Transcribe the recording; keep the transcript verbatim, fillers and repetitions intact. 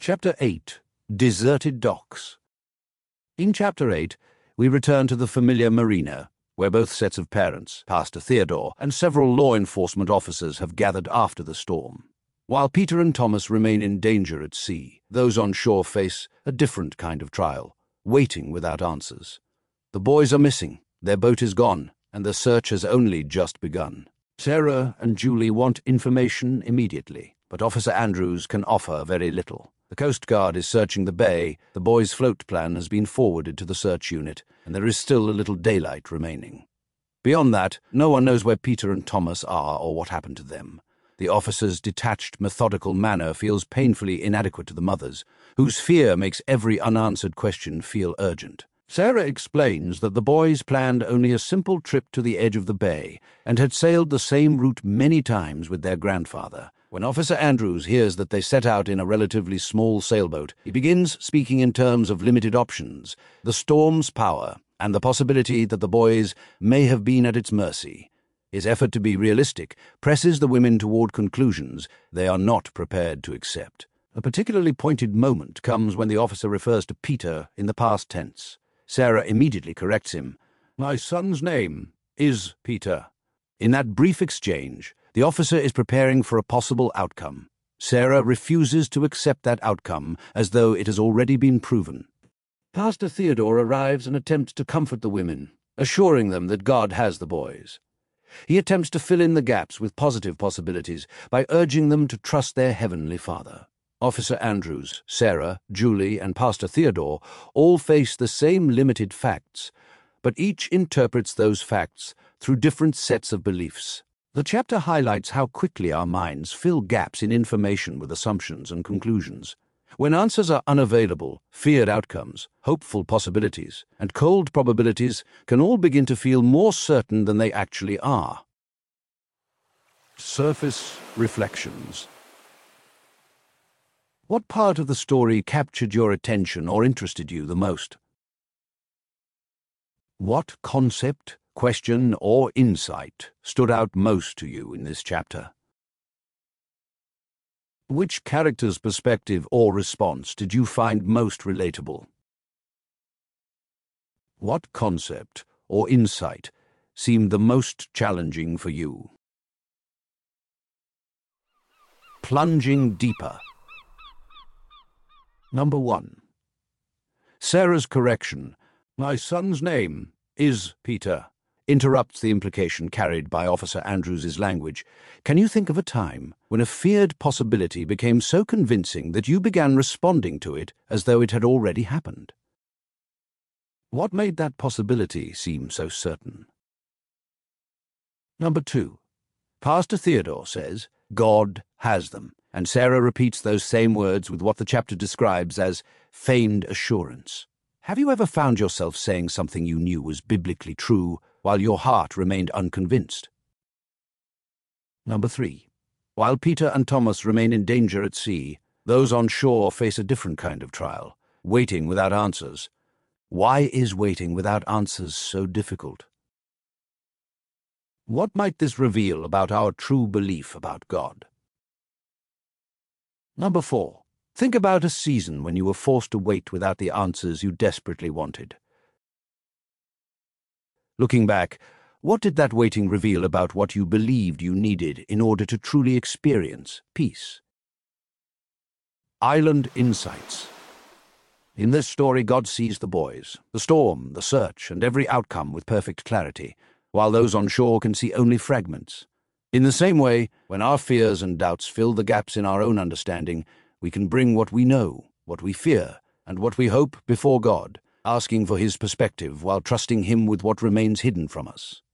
Chapter eight. Deserted Docks. In Chapter eight, we return to the familiar marina, where both sets of parents, Pastor Theodore, and several law enforcement officers have gathered after the storm. While Peter and Thomas remain in danger at sea, those on shore face a different kind of trial, waiting without answers. The boys are missing, their boat is gone, and the search has only just begun. Sarah and Julie want information immediately, but Officer Andrews can offer very little. The Coast Guard is searching the bay, the boys' float plan has been forwarded to the search unit, and there is still a little daylight remaining. Beyond that, no one knows where Peter and Thomas are or what happened to them. The officer's detached, methodical manner feels painfully inadequate to the mothers, whose fear makes every unanswered question feel urgent. Sarah explains that the boys planned only a simple trip to the edge of the bay and had sailed the same route many times with their grandfather. When Officer Andrews hears that they set out in a relatively small sailboat, he begins speaking in terms of limited options, the storm's power, and the possibility that the boys may have been at its mercy. His effort to be realistic presses the women toward conclusions they are not prepared to accept. A particularly pointed moment comes when the officer refers to Peter in the past tense. Sarah immediately corrects him. "My son's name is Peter." In that brief exchange, the officer is preparing for a possible outcome. Sarah refuses to accept that outcome as though it has already been proven. Pastor Theodore arrives and attempts to comfort the women, assuring them that God has the boys. He attempts to fill in the gaps with positive possibilities by urging them to trust their Heavenly Father. Officer Andrews, Sarah, Julie, and Pastor Theodore all face the same limited facts, but each interprets those facts through different sets of beliefs. The chapter highlights how quickly our minds fill gaps in information with assumptions and conclusions. When answers are unavailable, feared outcomes, hopeful possibilities, and cold probabilities can all begin to feel more certain than they actually are. Surface reflections. What part of the story captured your attention or interested you the most? What concept, question, or insight stood out most to you in this chapter? Which character's perspective or response did you find most relatable? What concept or insight seemed the most challenging for you? Plunging deeper. Number one. Sarah's correction, "My son's name is Peter," interrupts the implication carried by Officer Andrews' language. Can you think of a time when a feared possibility became so convincing that you began responding to it as though it had already happened? What made that possibility seem so certain? Number two. Pastor Theodore says, "God has them," and Sarah repeats those same words with what the chapter describes as feigned assurance. Have you ever found yourself saying something you knew was biblically true while your heart remained unconvinced? Number three. While Peter and Thomas remain in danger at sea, those on shore face a different kind of trial, waiting without answers. Why is waiting without answers so difficult? What might this reveal about our true belief about God? Number four. Think about a season when you were forced to wait without the answers you desperately wanted. Looking back, what did that waiting reveal about what you believed you needed in order to truly experience peace? Island Insights. In this story, God sees the boys, the storm, the search, and every outcome with perfect clarity, while those on shore can see only fragments. In the same way, when our fears and doubts fill the gaps in our own understanding, we can bring what we know, what we fear, and what we hope before God, asking for His perspective while trusting Him with what remains hidden from us.